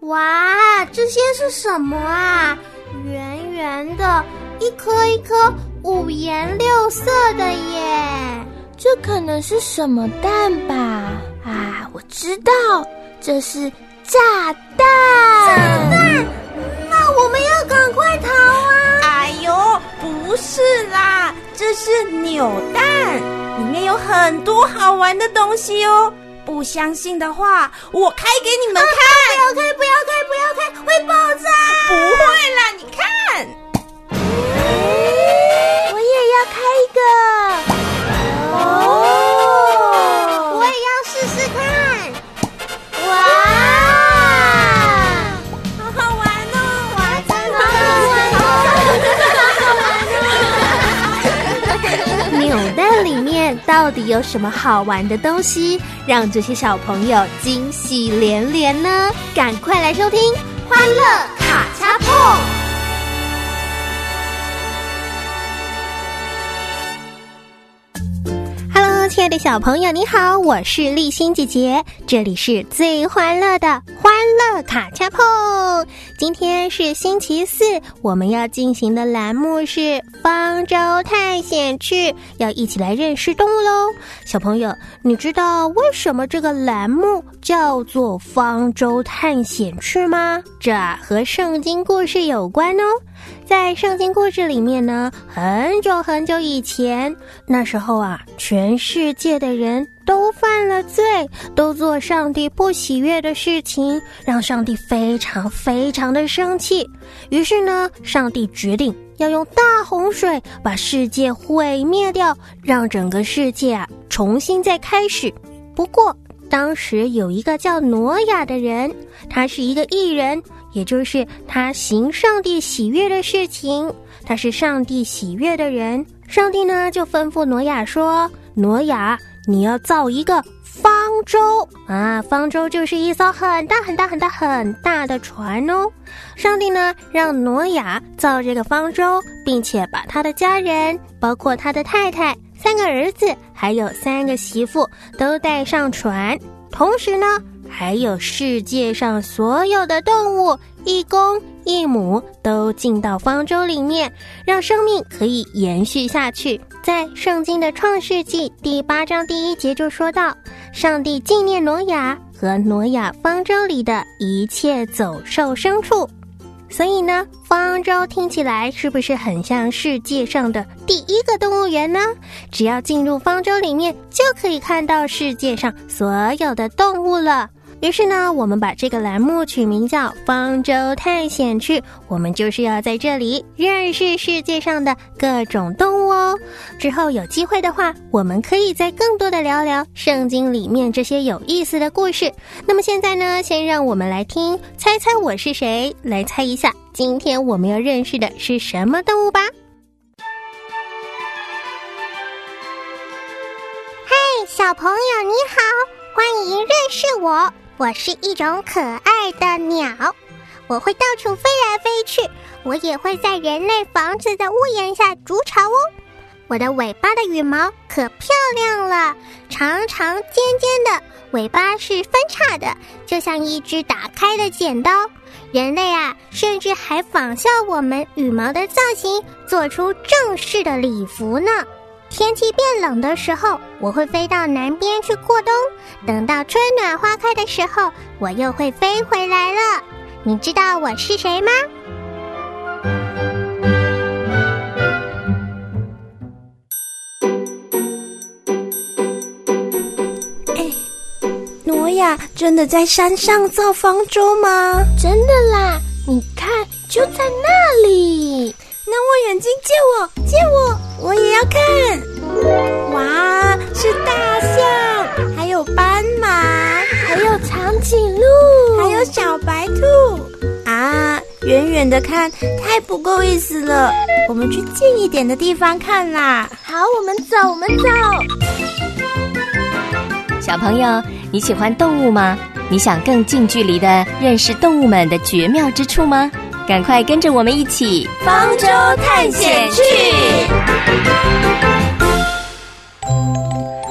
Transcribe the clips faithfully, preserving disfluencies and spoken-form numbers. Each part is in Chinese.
哇，这些是什么啊？圆圆的，一颗一颗五颜六色的耶！ 这可能是什么蛋吧？啊，我知道，这是炸弹！ 炸弹？那我们要赶快逃啊！ 哎呦，不是啦，这是扭蛋，里面有很多好玩的东西哦。不相信的话，我开给你们看。 啊、不要开，不要开，不要开，会爆炸！ 不会啦，你看， 我也要开一个。 哦，我也要试试看。哇， 好好玩哦！ 哇，真的好好玩哦！ 扭蛋里面到底有什么好玩的东西，让这些小朋友惊喜连连呢？赶快来收听《欢乐卡恰碰》。Hello， 亲爱的小朋友，你好，我是立欣姐姐，这里是最欢乐的欢乐卡恰碰。今天是星期四，我们要进行的栏目是方舟探险去，要一起来认识动物咯。小朋友，你知道为什么这个栏目叫做方舟探险去吗？这和圣经故事有关哦。在圣经故事里面呢，很久很久以前，那时候啊，全世界的人都犯了罪，都做上帝不喜悦的事情，让上帝非常非常的生气。于是呢，上帝决定要用大洪水把世界毁灭掉，让整个世界啊重新再开始。不过当时有一个叫挪亚的人，他是一个义人，也就是他行上帝喜悦的事情，他是上帝喜悦的人。上帝呢就吩咐挪亚说，挪亚，你要造一个方舟啊，方舟就是一艘很大很大很大很大的船哦。上帝呢让挪亚造这个方舟，并且把他的家人，包括他的太太、三个儿子还有三个媳妇都带上船，同时呢还有世界上所有的动物，一公一母都进到方舟里面，让生命可以延续下去。在圣经的创世纪第八章第一节就说到，上帝纪念挪亚和挪亚方舟里的一切走兽牲畜。所以呢，方舟听起来是不是很像世界上的第一个动物园呢？只要进入方舟里面，就可以看到世界上所有的动物了。于是呢，我们把这个栏目取名叫方舟探险去，我们就是要在这里认识世界上的各种动物哦。之后有机会的话，我们可以再更多的聊聊圣经里面这些有意思的故事。那么现在呢，先让我们来听猜猜我是谁，来猜一下今天我们要认识的是什么动物吧。 嘿，小朋友你好，欢迎认识我，我是一种可爱的鸟，我会到处飞来飞去，我也会在人类房子的屋檐下筑巢哦。我的尾巴的羽毛可漂亮了，长长尖尖的，尾巴是分叉的，就像一只打开的剪刀。人类啊，甚至还仿效我们羽毛的造型，做出正式的礼服呢。天气变冷的时候，我会飞到南边去过冬，等到春暖花开的时候，我又会飞回来了。你知道我是谁吗？ 哎，挪亚真的在山上造方舟吗？ 真的啦，你看，就在那里。 那我眼睛借我，借我，我也要看。哇，是大象，还有斑马， 还有长颈鹿， 还有小白兔啊！远远的看太不够意思了，我们去近一点的地方看啦。 好，我们走，我们走。 小朋友，你喜欢动物吗？你想更近距离的认识动物们的绝妙之处吗？赶快跟着我们一起方舟探险去！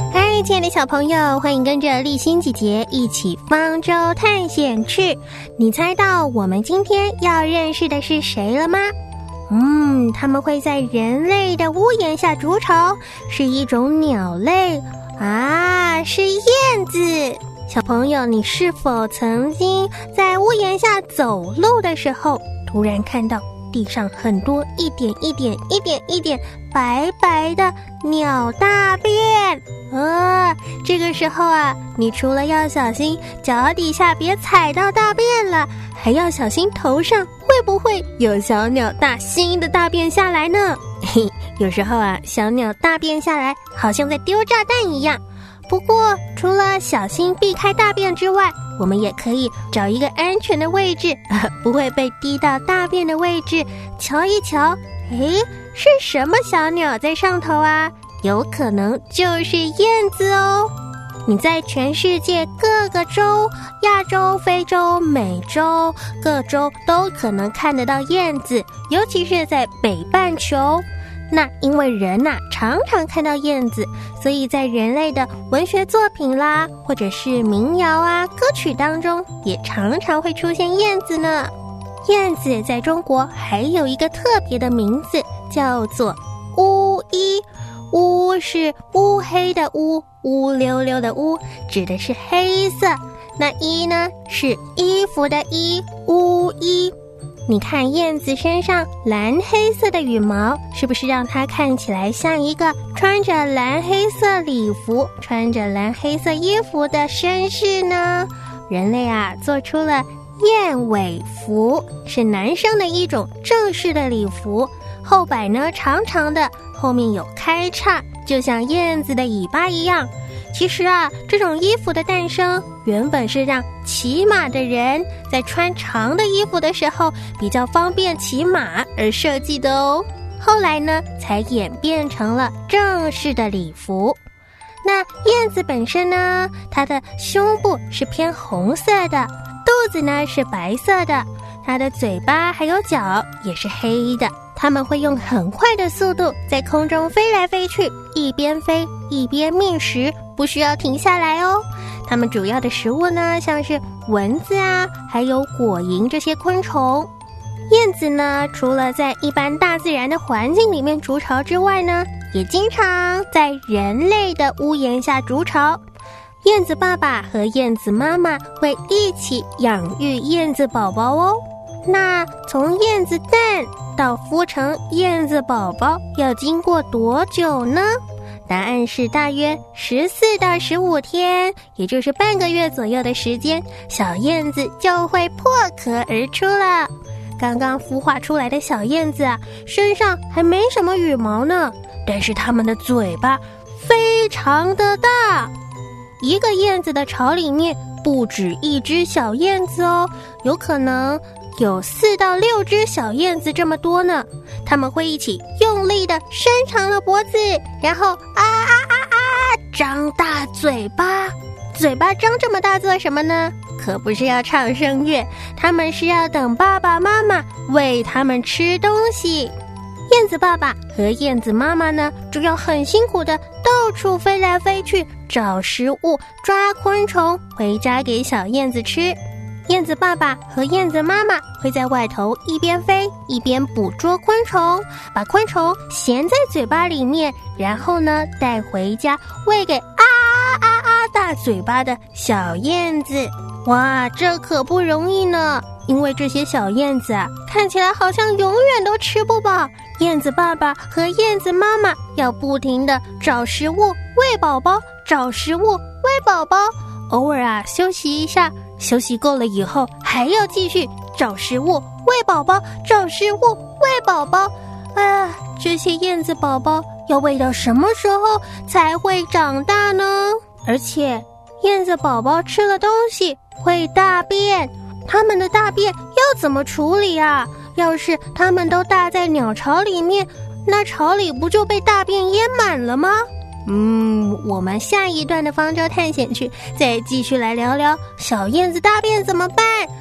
亲爱的小朋友，欢迎跟着丽欣姐姐一起方舟探险去。你猜到我们今天要认识的是谁了吗？嗯，他们会在人类的屋檐下筑巢，是一种鸟类啊，是燕子。小朋友，你是否曾经在屋檐下走路的时候，突然看到地上很多一点一点一点一点白白的鸟大便？呃，这个时候啊，你除了要小心脚底下别踩到大便了，还要小心头上会不会有小鸟大新的大便下来呢？嘿，有时候啊，小鸟大便下来好像在丢炸弹一样。不过除了小心避开大便之外，我们也可以找一个安全的位置，不会被滴到大便的位置，瞧一瞧，诶，是什么小鸟在上头啊？有可能就是燕子哦。你在全世界各个洲，亚洲、非洲、美洲各洲都可能看得到燕子，尤其是在北半球。那因为人呐、啊、常常看到燕子，所以在人类的文学作品啦，或者是民谣啊、歌曲当中，也常常会出现燕子呢。燕子在中国还有一个特别的名字，叫做乌衣。乌是乌黑的乌，乌溜溜的乌，指的是黑色。那衣呢，是衣服的衣，乌衣。你看燕子身上蓝黑色的羽毛，是不是让它看起来像一个穿着蓝黑色礼服、穿着蓝黑色衣服的绅士呢？人类啊，做出了燕尾服，是男生的一种正式的礼服，后摆呢长长的，后面有开叉，就像燕子的尾巴一样。其实啊，这种衣服的诞生原本是让骑马的人在穿长的衣服的时候比较方便骑马而设计的哦。后来呢，才演变成了正式的礼服。那燕子本身呢，它的胸部是偏红色的，肚子呢是白色的，它的嘴巴还有脚也是黑的。它们会用很快的速度在空中飞来飞去，一边飞一边觅食，不需要停下来哦。它们主要的食物呢，像是蚊子啊，还有果蝇这些昆虫。燕子呢，除了在一般大自然的环境里面筑巢之外呢，也经常在人类的屋檐下筑巢。燕子爸爸和燕子妈妈会一起养育燕子宝宝哦。那从燕子蛋到孵成燕子宝宝要经过多久呢？答案是大约十四到十五天，也就是半个月左右的时间，小燕子就会破壳而出了。刚刚孵化出来的小燕子啊，身上还没什么羽毛呢，但是它们的嘴巴非常的大。一个燕子的巢里面不止一只小燕子哦，有可能有四到六只小燕子这么多呢。它们会一起用力地伸长了脖子，然后啊啊啊啊张大嘴巴。嘴巴张这么大做什么呢？可不是要唱声乐，它们是要等爸爸妈妈喂它们吃东西。燕子爸爸和燕子妈妈呢，主要很辛苦的到处飞来飞去找食物，抓昆虫回家给小燕子吃。燕子爸爸和燕子妈妈会在外头一边飞一边捕捉昆虫，把昆虫衔在嘴巴里面，然后呢带回家喂给啊啊啊大嘴巴的小燕子。哇，这可不容易呢，因为这些小燕子啊，看起来好像永远都吃不饱。燕子爸爸和燕子妈妈要不停地找食物喂宝宝，找食物喂宝宝，偶尔啊休息一下，休息够了以后还要继续找食物喂宝宝，找食物喂宝宝。啊，这些燕子宝宝要喂到什么时候才会长大呢？而且燕子宝宝吃了东西会大便，它们的大便要怎么处理啊？要是它们都大在鸟巢里面，那巢里不就被大便淹满了吗？嗯，我们下一段的方舟探险去再继续来聊聊小燕子大便怎么办，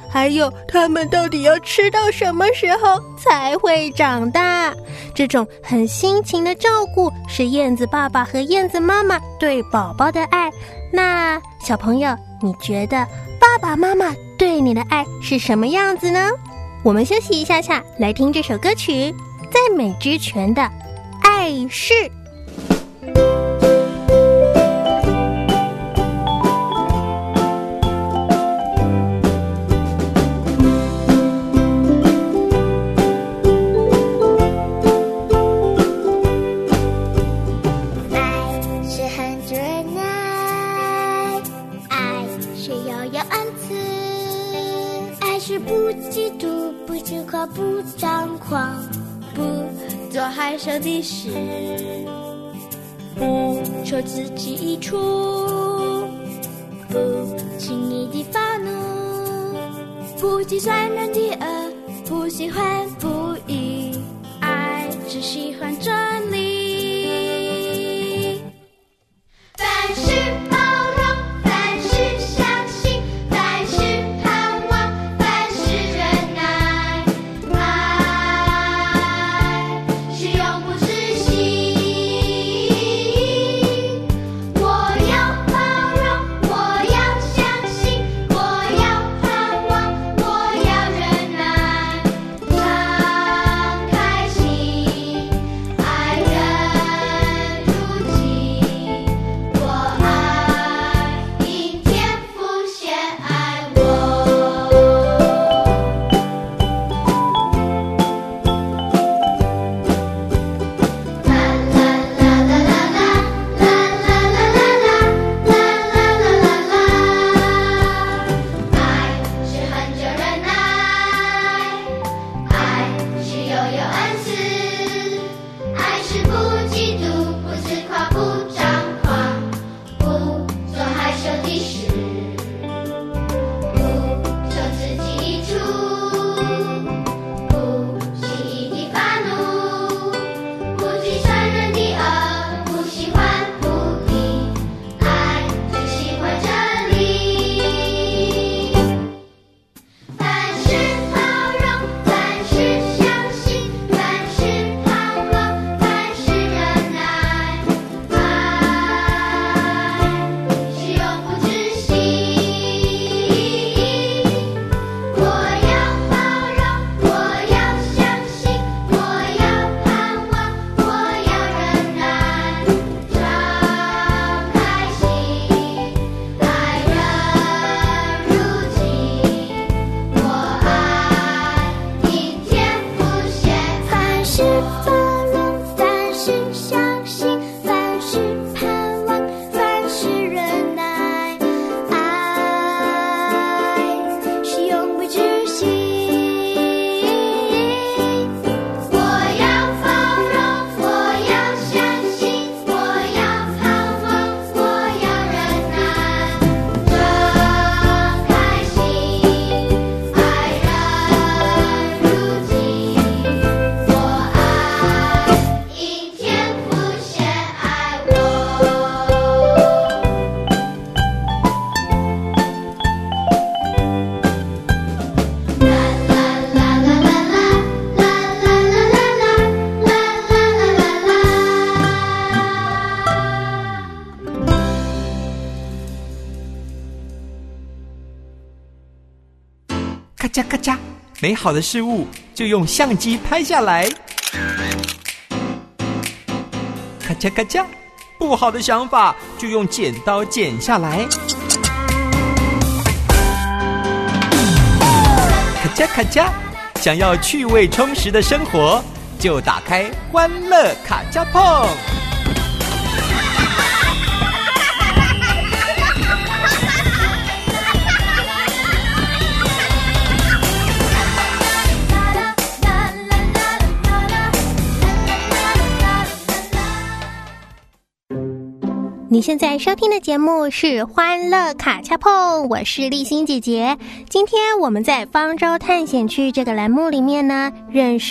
还有他们到底要吃到什么时候才会长大。这种很辛勤的照顾是燕子爸爸和燕子妈妈对宝宝的爱。那小朋友，你觉得爸爸妈妈对你的爱是什么样子呢？我们休息一下下，来听这首歌曲，赞美之泉的《爱是》。 不张狂，不做害羞的事，不求自己益处，不轻易地发怒，不计算人的恶，不喜欢不义，爱只喜欢真理。凡事包容，凡事相信，凡事盼望，凡事忍耐。 咔嚓咔嚓，美好的事物就用相机拍下来。咔嚓咔嚓，不好的想法就用剪刀剪下来。咔嚓咔嚓，想要趣味充实的生活，就打开欢乐卡夹碰。 你现在收听的节目是欢乐卡恰碰，我是丽欣姐姐。今天我们在方舟探险区这个栏目里面呢，认识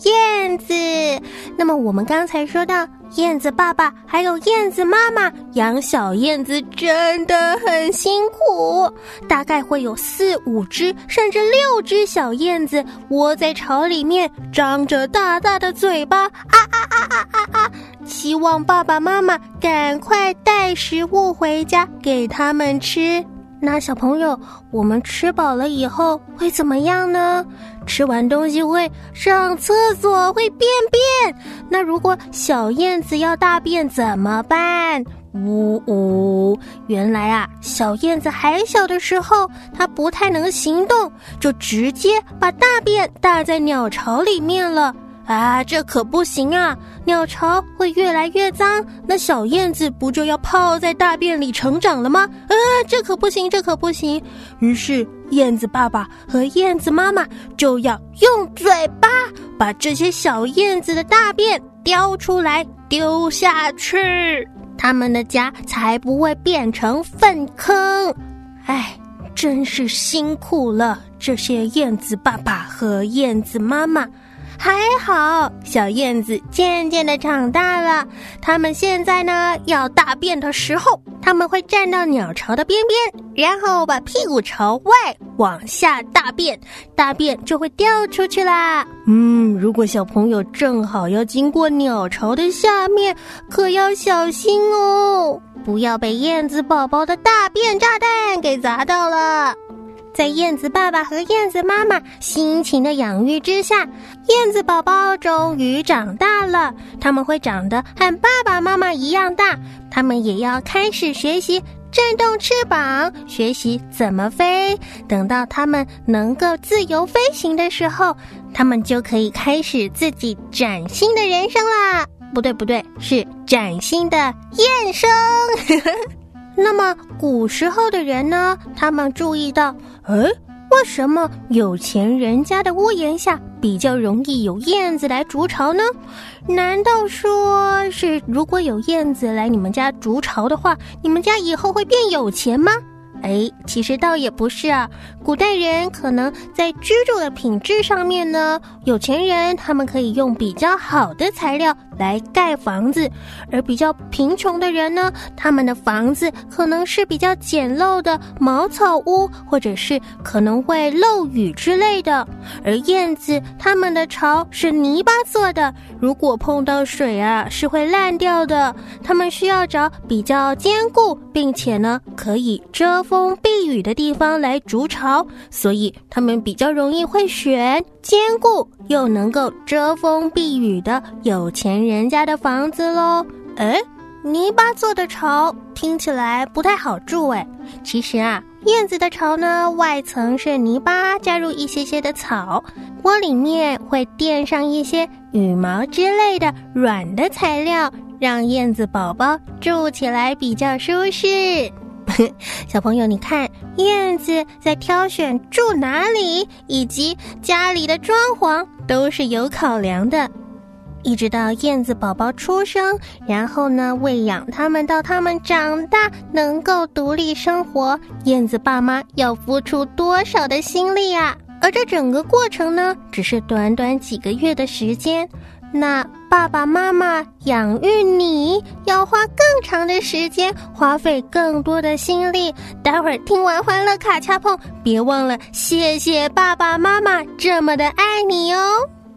燕子。那么我们刚才说到燕子爸爸还有燕子妈妈养小燕子真的很辛苦，大概会有四五只甚至六只小燕子窝在巢里面，张着大大的嘴巴，啊啊啊啊啊啊！希望爸爸妈妈赶快带食物回家给他们吃。那小朋友，我们吃饱了以后会怎么样呢？吃完东西会上厕所，会便便。那如果小燕子要大便怎么办？呜呜，原来啊，小燕子还小的时候，它不太能行动，就直接把大便大在鸟巢里面了。啊，这可不行啊！鸟巢会越来越脏，那小燕子不就要泡在大便里成长了吗？啊，这可不行，这可不行！于是燕子爸爸和燕子妈妈就要用嘴巴把这些小燕子的大便叼出来丢下去，他们的家才不会变成粪坑。哎，真是辛苦了这些燕子爸爸和燕子妈妈。还好，小燕子渐渐的长大了。它们现在呢，要大便的时候，它们会站到鸟巢的边边，然后把屁股朝外往下大便，大便就会掉出去啦。嗯，如果小朋友正好要经过鸟巢的下面，可要小心哦，不要被燕子宝宝的大便炸弹给砸到了。在燕子爸爸和燕子妈妈辛勤的养育之下，燕子宝宝终于长大了。他们会长得和爸爸妈妈一样大，他们也要开始学习振动翅膀，学习怎么飞。等到他们能够自由飞行的时候，他们就可以开始自己崭新的人生啦。不对不对，是崭新的燕生。那么古时候的人呢，他们注意到，诶，为什么有钱人家的屋檐下比较容易有燕子来筑巢呢？难道说是如果有燕子来你们家筑巢的话，你们家以后会变有钱吗？哎，其实倒也不是啊。古代人可能在居住的品质上面呢，有钱人他们可以用比较好的材料来盖房子，而比较贫穷的人呢，他们的房子可能是比较简陋的茅草屋，或者是可能会漏雨之类的。而燕子他们的巢是泥巴做的，如果碰到水啊是会烂掉的。他们需要找比较坚固并且呢可以遮风避雨的地方来筑巢，所以他们比较容易会选坚固又能够遮风避雨的有钱人家的房子咯。诶，泥巴做的巢听起来不太好住诶。其实啊，燕子的巢呢，外层是泥巴加入一些些的草，窝里面会垫上一些羽毛之类的软的材料，让燕子宝宝住起来比较舒适。小朋友你看，燕子在挑选住哪里以及家里的装潢都是有考量的。一直到燕子宝宝出生，然后呢喂养它们到它们长大能够独立生活，燕子爸妈要付出多少的心力啊！而这整个过程呢，只是短短几个月的时间，那爸爸妈妈养育你要花更长的时间，花费更多的心力。待会儿听完欢乐卡恰碰，别忘了谢谢爸爸妈妈这么的爱你哦。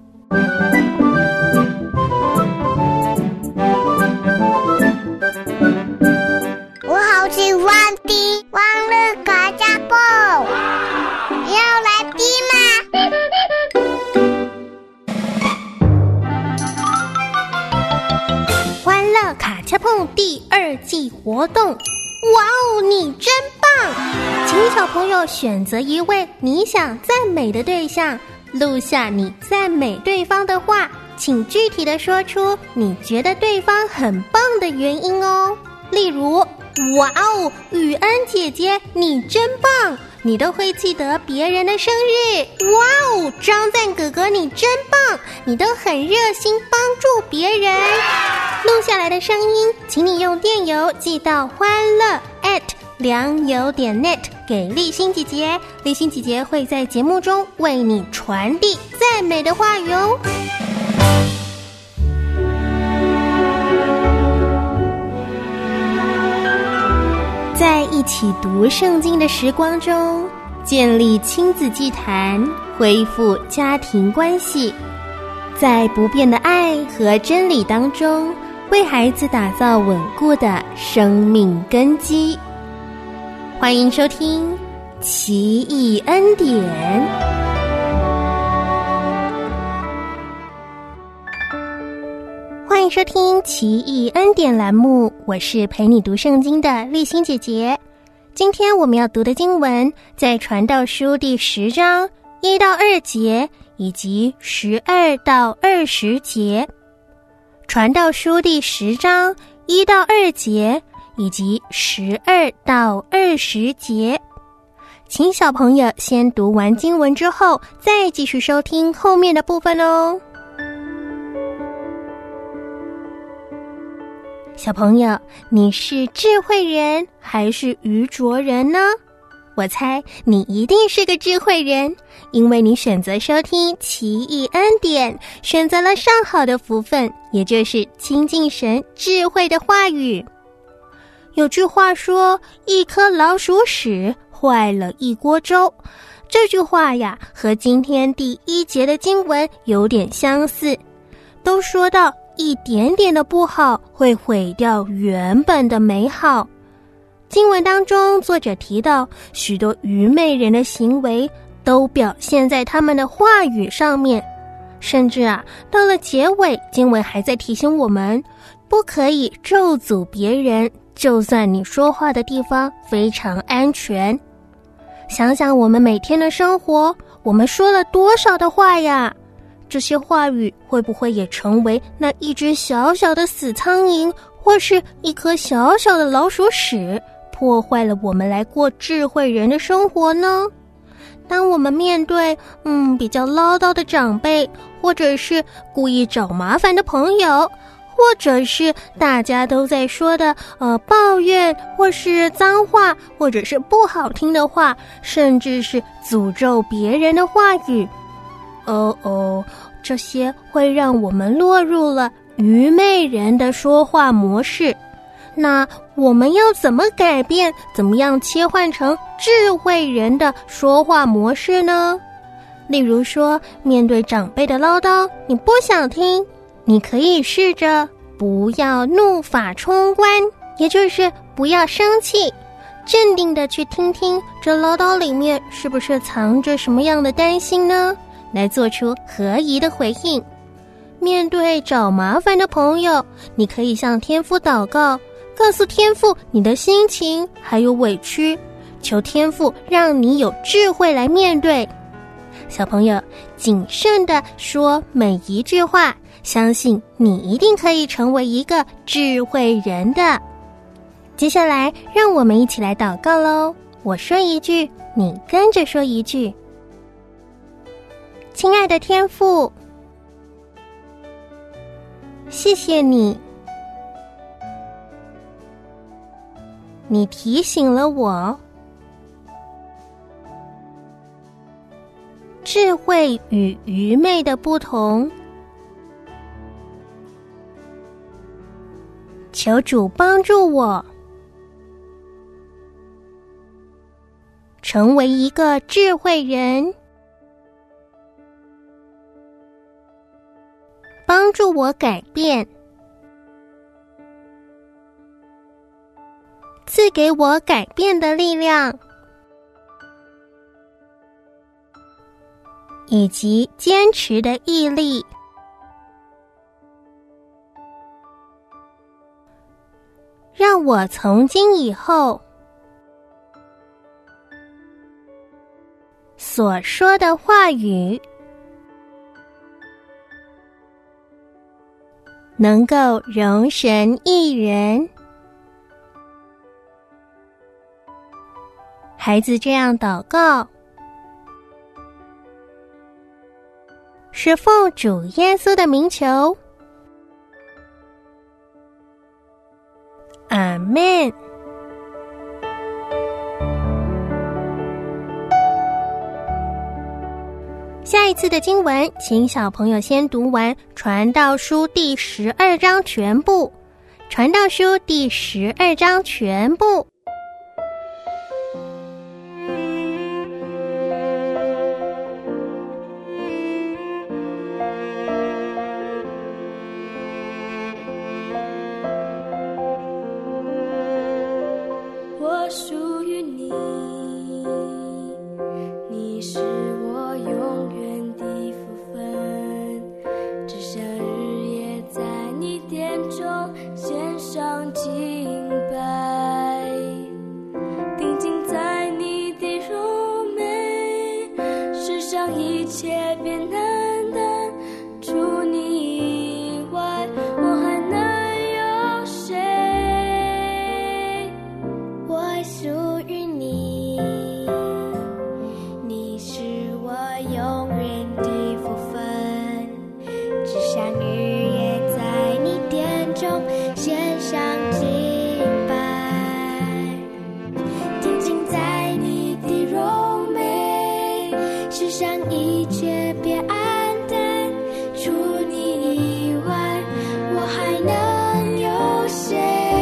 我好喜欢听欢乐卡恰碰，你要来听吗？ 欢乐卡恰碰第二季活动，哇哦，你真棒！请小朋友选择一位你想赞美的对象，录下你赞美对方的话，请具体的说出你觉得对方很棒的原因哦。例如，哇哦，雨恩姐姐你真棒，你都会记得别人的生日。哇哦，张赞哥哥你真棒，你都很热心帮助别人。录下来的声音请你用电邮寄到欢乐 at 良友点 net 给立新姐姐，立新姐姐会在节目中为你传递赞美的话语哦。 在一起读圣经的时光中，建立亲子祭坛，恢复家庭关系，在不变的爱和真理当中，为孩子打造稳固的生命根基。欢迎收听奇异恩典。欢迎收听奇异恩典栏目，我是陪你读圣经的丽欣姐姐。今天我们要读的经文在传道书第十章一到二节以及十二到二十节。传道书第十章一到二节以及十二到二十节，请小朋友先读完经文之后，再继续收听后面的部分哦。小朋友，你是智慧人还是愚拙人呢？我猜你一定是个智慧人，因为你选择收听奇异恩典，选择了上好的福分，也就是亲近神智慧的话语。有句话说，一颗老鼠屎坏了一锅粥。这句话呀，和今天第一节的经文有点相似，都说到一点点的不好会毁掉原本的美好。经文当中，作者提到许多愚昧人的行为都表现在他们的话语上面，甚至啊，到了结尾，经文还在提醒我们，不可以咒诅别人，就算你说话的地方非常安全。想想我们每天的生活，我们说了多少的话呀？这些话语会不会也成为那一只小小的死苍蝇，或是一颗小小的老鼠屎，破坏了我们来过智慧人的生活呢？当我们面对嗯比较唠叨的长辈，或者是故意找麻烦的朋友，或者是大家都在说的呃抱怨，或是脏话，或者是不好听的话，甚至是诅咒别人的话语，哦哦，这些会让我们落入了愚昧人的说话模式。那我们要怎么改变，怎么样切换成智慧人的说话模式呢？例如说，面对长辈的唠叨，你不想听，你可以试着不要怒发冲冠，也就是不要生气，镇定的去听听这唠叨里面是不是藏着什么样的担心呢？来做出合宜的回应。面对找麻烦的朋友，你可以向天父祷告，告诉天父你的心情还有委屈，求天父让你有智慧来面对。小朋友，谨慎地说每一句话，相信你一定可以成为一个智慧人的。接下来让我们一起来祷告咯，我说一句，你跟着说一句。亲爱的天父，谢谢你，你提醒了我，智慧与愚昧的不同。求主帮助我，成为一个智慧人，帮助我改变，赐给我改变的力量，以及坚持的毅力。让我从今以后所说的话语能够容神一人。孩子这样祷告，是奉主耶稣的名求，阿们。 下一次的经文，请小朋友先读完《传道书》第十二章全部，《传道书》第十二章全部。 我属于你，你是我永远的福分，只想日夜在你殿中献上敬拜，定睛在你的柔美，世上一切变难等，除你以外我还能有谁？我属于你，你是我永远的福分，只想日夜在你殿中献上敬拜，定睛在你的柔美，世上一切别暗淡，除你以外我还能有谁？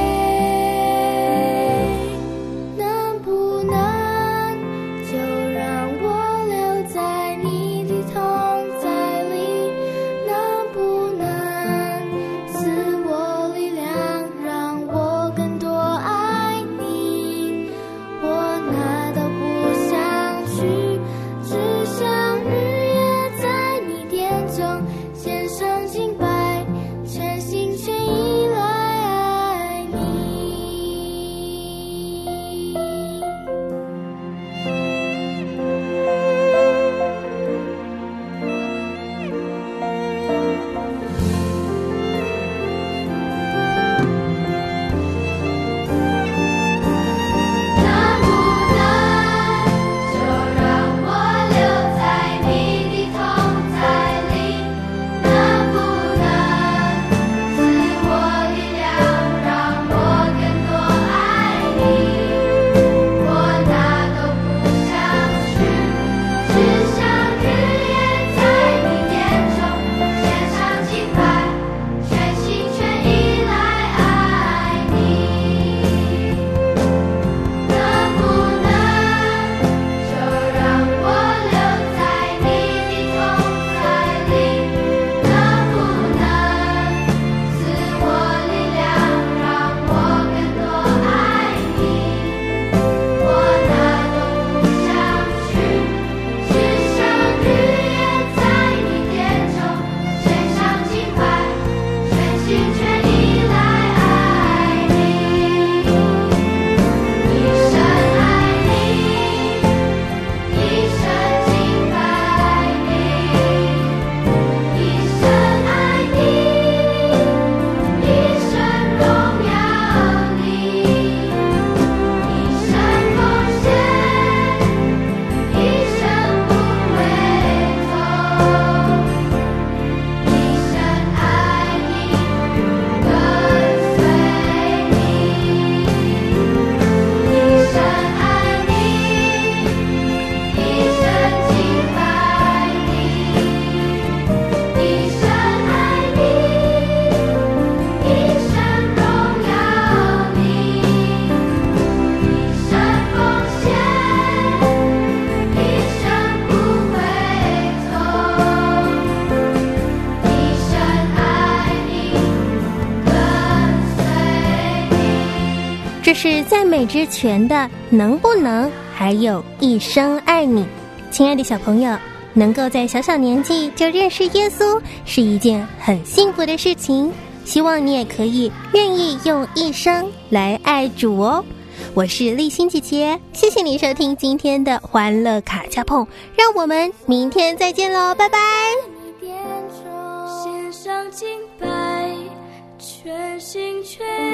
这是赞美之泉的能不能，还有一生爱你。亲爱的小朋友，能够在小小年纪就认识耶稣是一件很幸福的事情，希望你也可以愿意用一生来爱主哦。我是丽欣姐姐，谢谢你收听今天的欢乐卡恰碰，让我们明天再见咯，拜拜。 献上敬拜，全心全